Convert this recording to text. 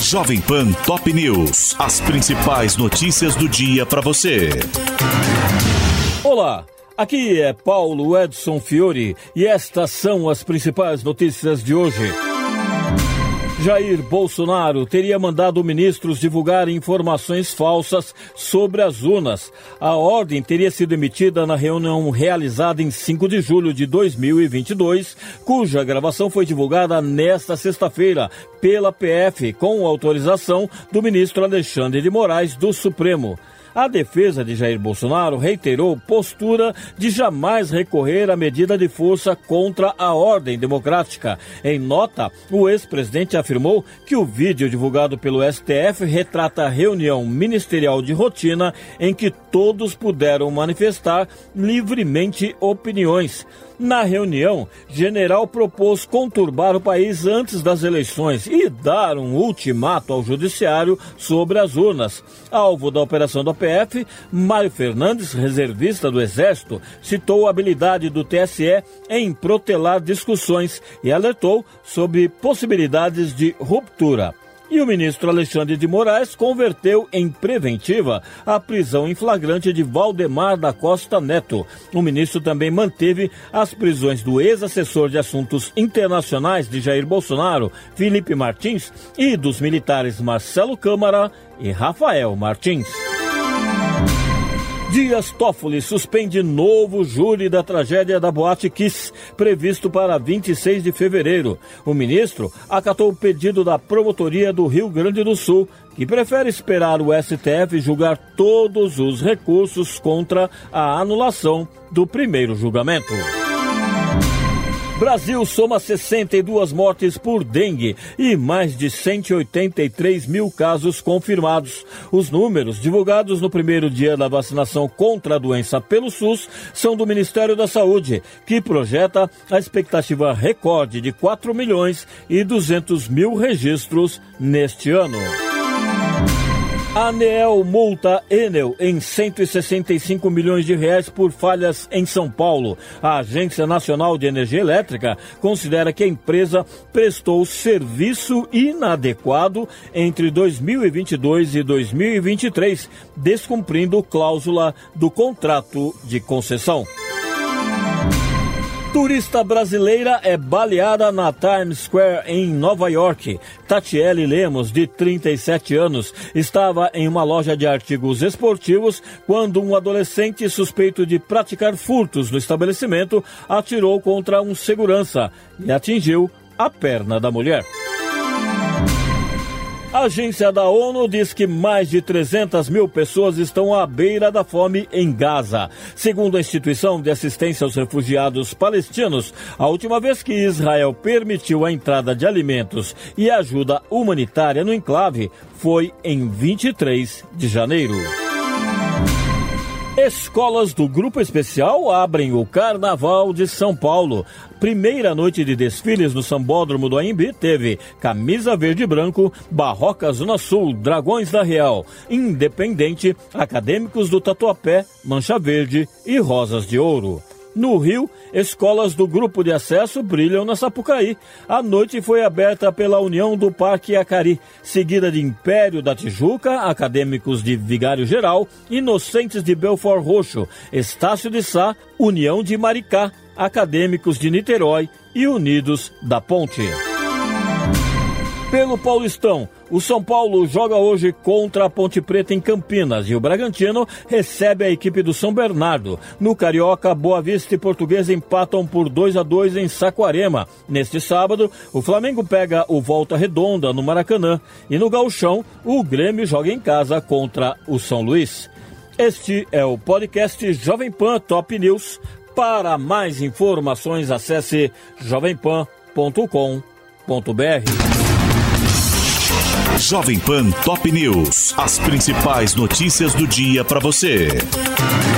Jovem Pan Top News. As principais notícias do dia para você. Olá, aqui é Paulo Edson Fiore e estas são as principais notícias de hoje. Jair Bolsonaro teria mandado ministros divulgar informações falsas sobre as urnas. A ordem teria sido emitida na reunião realizada em 5 de julho de 2022, cuja gravação foi divulgada nesta sexta-feira pela PF, com autorização do ministro Alexandre de Moraes do Supremo. A defesa de Jair Bolsonaro reiterou postura de jamais recorrer à medida de força contra a ordem democrática. Em nota, o ex-presidente afirmou que o vídeo divulgado pelo STF retrata a reunião ministerial de rotina em que todos puderam manifestar livremente opiniões. Na reunião, General propôs conturbar o país antes das eleições e dar um ultimato ao judiciário sobre as urnas. Alvo da operação da PF, Mário Fernandes, reservista do Exército, citou a habilidade do TSE em protelar discussões e alertou sobre possibilidades de ruptura. E o ministro Alexandre de Moraes converteu em preventiva a prisão em flagrante de Valdemar da Costa Neto. O ministro também manteve as prisões do ex-assessor de assuntos internacionais de Jair Bolsonaro, Felipe Martins, e dos militares Marcelo Câmara e Rafael Martins. Dias Toffoli suspende novo júri da tragédia da Boate Kiss, previsto para 26 de fevereiro. O ministro acatou o pedido da Promotoria do Rio Grande do Sul, que prefere esperar o STF julgar todos os recursos contra a anulação do primeiro julgamento. Brasil soma 62 mortes por dengue e mais de 183 mil casos confirmados. Os números divulgados no primeiro dia da vacinação contra a doença pelo SUS são do Ministério da Saúde, que projeta a expectativa recorde de 4 milhões e 200 mil registros neste ano. A ANEEL multa Enel em 165 milhões de reais por falhas em São Paulo. A Agência Nacional de Energia Elétrica considera que a empresa prestou serviço inadequado entre 2022 e 2023, descumprindo cláusula do contrato de concessão. Turista brasileira é baleada na Times Square, em Nova York. Tatiele Lemos, de 37 anos, estava em uma loja de artigos esportivos quando um adolescente suspeito de praticar furtos no estabelecimento atirou contra um segurança e atingiu a perna da mulher. A agência da ONU diz que mais de 300 mil pessoas estão à beira da fome em Gaza. Segundo a instituição de assistência aos refugiados palestinos, a última vez que Israel permitiu a entrada de alimentos e ajuda humanitária no enclave foi em 23 de janeiro. Escolas do Grupo Especial abrem o Carnaval de São Paulo. Primeira noite de desfiles no Sambódromo do Anhembi teve Camisa Verde e Branco, Barroca Zona Sul, Dragões da Real, Independente, Acadêmicos do Tatuapé, Mancha Verde e Rosas de Ouro. No Rio, escolas do Grupo de Acesso brilham na Sapucaí. A noite foi aberta pela União do Parque Acari, seguida de Império da Tijuca, Acadêmicos de Vigário Geral, Inocentes de Belford Roxo, Estácio de Sá, União de Maricá, Acadêmicos de Niterói e Unidos da Ponte. Pelo Paulistão, o São Paulo joga hoje contra a Ponte Preta em Campinas e o Bragantino recebe a equipe do São Bernardo. No Carioca, Boa Vista e Portuguesa empatam por 2-2 em Saquarema. Neste sábado, o Flamengo pega o Volta Redonda no Maracanã e no Gauchão, o Grêmio joga em casa contra o São Luís. Este é o podcast Jovem Pan Top News. Para mais informações, acesse jovempan.com.br. Jovem Pan Top News. As principais notícias do dia para você.